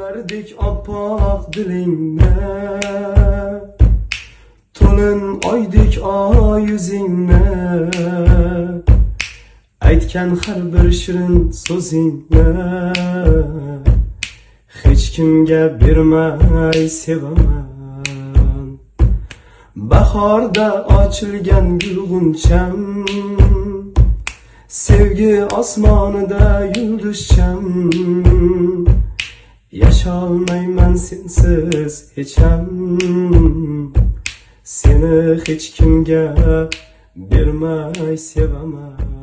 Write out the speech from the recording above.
Ko'rdik oppoq dilingni, to'lin oydek oy yuzingni, aytgan har bir shirin so'zingni hech kimga bermay sevaman. Bahorda ochilgan gulg'uncham, sevgi osmonida yulduzcham, yasholmayman sensiz hecham, seni hech kimga bermay sevaman.